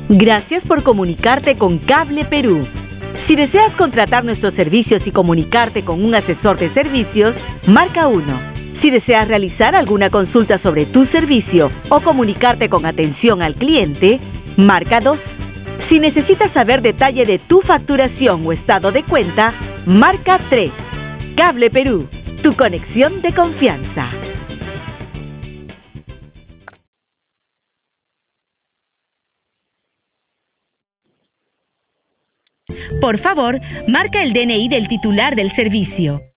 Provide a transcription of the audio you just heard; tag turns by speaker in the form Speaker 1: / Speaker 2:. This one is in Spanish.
Speaker 1: Gracias por comunicarte con Cable Perú. Si deseas contratar nuestros servicios y comunicarte con un asesor de servicios, marca 1. Si deseas realizar alguna consulta sobre tu servicio o comunicarte con atención al cliente, marca 2. Si necesitas saber detalle de tu facturación o estado de cuenta, marca 3. Cable Perú, tu conexión de confianza. Por favor, marca el DNI del titular del servicio.